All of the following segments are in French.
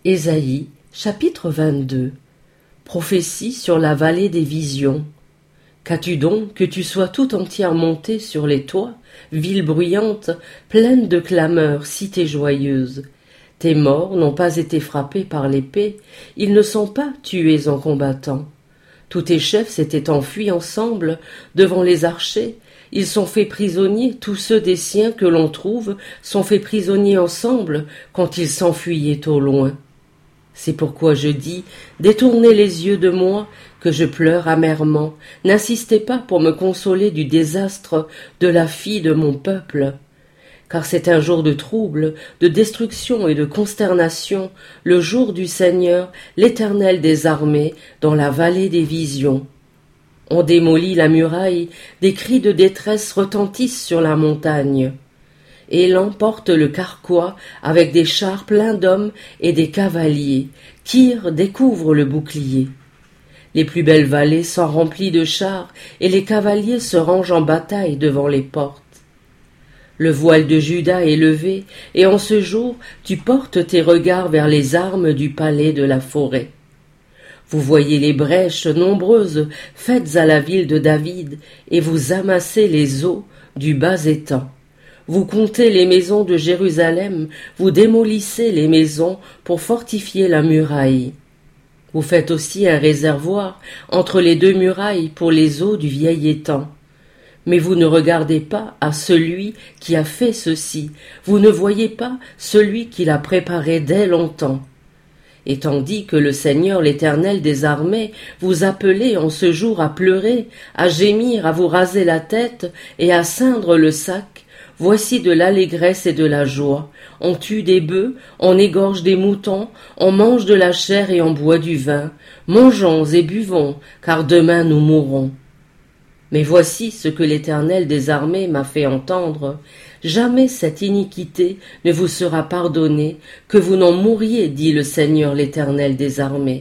Ésaïe, chapitre 22. Prophétie sur la vallée des visions. Qu'as-tu donc que tu sois tout entière montée sur les toits, ville bruyante, pleine de clameurs, cité joyeuse? Tes morts n'ont pas été frappés par l'épée, ils ne sont pas tués en combattant. Tous tes chefs s'étaient enfuis ensemble devant les archers, ils sont faits prisonniers, tous ceux des siens que l'on trouve sont faits prisonniers ensemble quand ils s'enfuyaient au loin. C'est pourquoi je dis, détournez les yeux de moi, que je pleure amèrement, n'insistez pas pour me consoler du désastre de la fille de mon peuple. Car c'est un jour de trouble, de destruction et de consternation, le jour du Seigneur, l'Éternel des armées, dans la vallée des visions. On démolit la muraille, des cris de détresse retentissent sur la montagne. Élan porte le carquois avec des chars pleins d'hommes et des cavaliers. Kyr découvre le bouclier. Les plus belles vallées sont remplies de chars et les cavaliers se rangent en bataille devant les portes. Le voile de Juda est levé et en ce jour tu portes tes regards vers les armes du palais de la forêt. Vous voyez les brèches nombreuses faites à la ville de David et vous amassez les eaux du bas étang. Vous comptez les maisons de Jérusalem, vous démolissez les maisons pour fortifier la muraille. Vous faites aussi un réservoir entre les deux murailles pour les eaux du vieil étang. Mais vous ne regardez pas à celui qui a fait ceci, vous ne voyez pas celui qui l'a préparé dès longtemps. Et tandis que le Seigneur l'Éternel des armées vous appelait en ce jour à pleurer, à gémir, à vous raser la tête et à ceindre le sac, voici de l'allégresse et de la joie. On tue des bœufs, on égorge des moutons, on mange de la chair et on boit du vin. Mangeons et buvons, car demain nous mourrons. Mais voici ce que l'Éternel des armées m'a fait entendre. Jamais cette iniquité ne vous sera pardonnée, que vous n'en mouriez, dit le Seigneur l'Éternel des armées.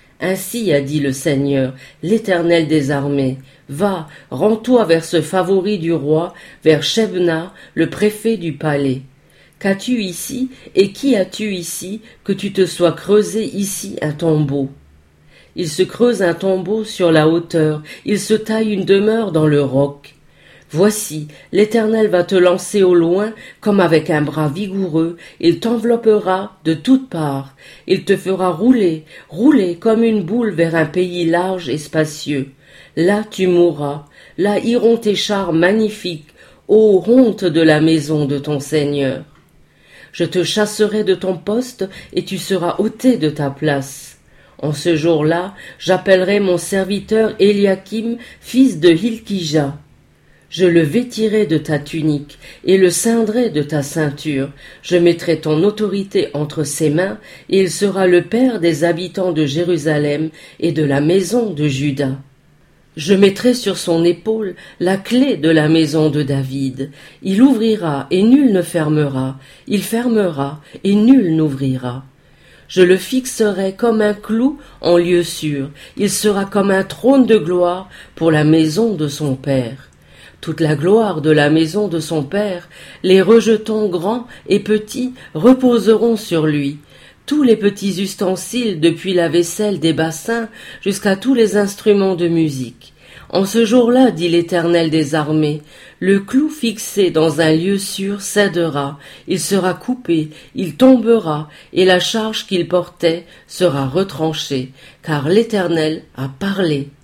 Ainsi a dit le Seigneur, l'Éternel des armées, va, rends-toi vers ce favori du roi, vers Shebna, le préfet du palais. Qu'as-tu ici, et qui as-tu ici, que tu te sois creusé ici un tombeau? Il se creuse un tombeau sur la hauteur, il se taille une demeure dans le roc. Voici, l'Éternel va te lancer au loin, comme avec un bras vigoureux, il t'enveloppera de toutes parts, il te fera rouler, rouler comme une boule vers un pays large et spacieux. Là tu mourras, là iront tes chars magnifiques, ô honte de la maison de ton Seigneur. Je te chasserai de ton poste, et tu seras ôté de ta place. En ce jour-là, j'appellerai mon serviteur Éliakim, fils de Hilkija. Je le vêtirai de ta tunique et le ceindrai de ta ceinture. Je mettrai ton autorité entre ses mains et il sera le père des habitants de Jérusalem et de la maison de Juda. Je mettrai sur son épaule la clé de la maison de David. Il ouvrira et nul ne fermera. Il fermera et nul n'ouvrira. Je le fixerai comme un clou en lieu sûr. Il sera comme un trône de gloire pour la maison de son père. Toute la gloire de la maison de son père, les rejetons grands et petits reposeront sur lui. Tous les petits ustensiles, depuis la vaisselle des bassins jusqu'à tous les instruments de musique. En ce jour-là, dit l'Éternel des armées, le clou fixé dans un lieu sûr cédera, il sera coupé, il tombera, et la charge qu'il portait sera retranchée, car l'Éternel a parlé.